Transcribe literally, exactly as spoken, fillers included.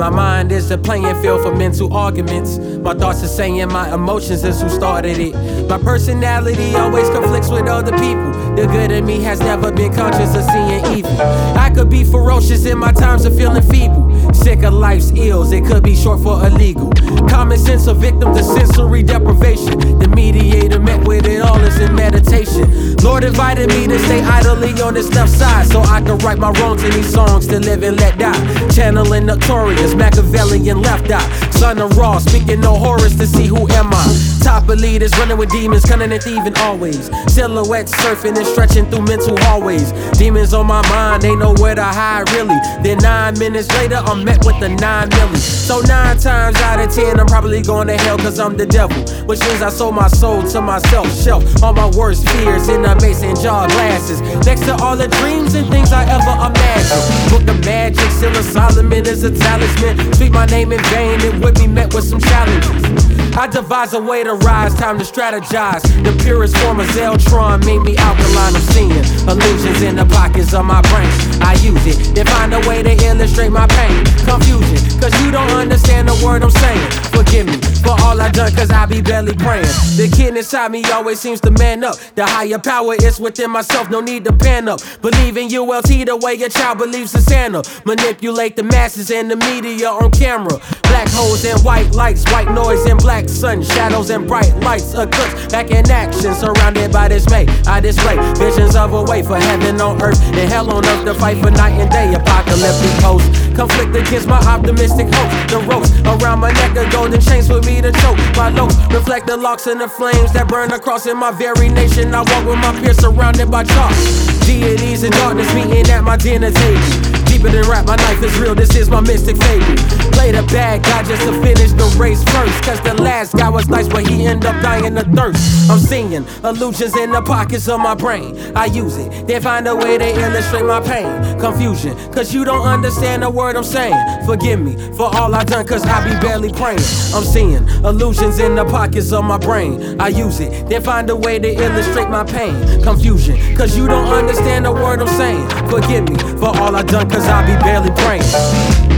My mind is a playing field for mental arguments. My thoughts are saying my emotions is who started it. My personality always conflicts with other people. The good in me has never been conscious of seeing evil. I could be ferocious in my times of feeling feeble. Sick of life's ills, it could be short for illegal. Common sense a victim to sensory deprivation. The mediator met with it all is in meditation. Lord invited me to stay idly on this left side, so I could right my wrongs in these songs to live and let die. Channeling notorious, Machiavellian left eye. Son of Raw, speaking no horrors to see who am I. Top of leaders running with demons, cunning and thieving always. Silhouettes surfing and stretching through mental hallways. Demons on my mind, they know where to hide really. Then nine minutes later, I'm met with the nine milli. So nine times out of ten, I'm probably going to hell cause I'm the devil. Which means I sold my soul to myself. Shelf all my worst fears in a mason jar glasses. Next to all the dreams and things I ever imagined. Book of magic, Seal of Solomon is a talisman. Speak my name in vain, it would be met with some challenges. I devise a way to rise, time to strategize. The purest form of Zeltron made me alkaline. I'm seeing illusions in the pockets of my brain. I use it, then find a way to illustrate my pain. Confusion, cause you don't understand the word I'm saying. Forgive me for all I done, cause I be barely praying. The kid inside me always seems to man up. The higher power is within myself, no need to pan up. Believe in U L T the way your child believes in Santa. Manipulate the masses and the media on camera. Black holes and white lights, white noise and black sun, shadows and bright lights, eclipse back in action, surrounded by dismay. I display visions of a way for heaven on earth and hell on earth to fight for night and day. Apocalyptic hosts conflict against my optimistic hopes. The ropes around my neck are golden chains for me to choke. My looks reflect the locks and the flames that burn across in my very nation. I walk with my peers surrounded by chalk. Deities and darkness meeting at my dinner table. Deeper than rap, my life is real, this is my mystic fable. Play the bad guy just to finish the race first, cause the last guy was nice but he ended up dying of thirst. I'm seeing illusions in the pockets of my brain. I use it, then find a way to illustrate my pain. Confusion, cause you don't understand the word I'm saying. Forgive me for all I done, cause I be barely praying. I'm seeing illusions in the pockets of my brain. I use it, then find a way to illustrate my pain. Confusion, cause you don't understand the word I'm saying. Forgive me for all I done, cause I be barely praying.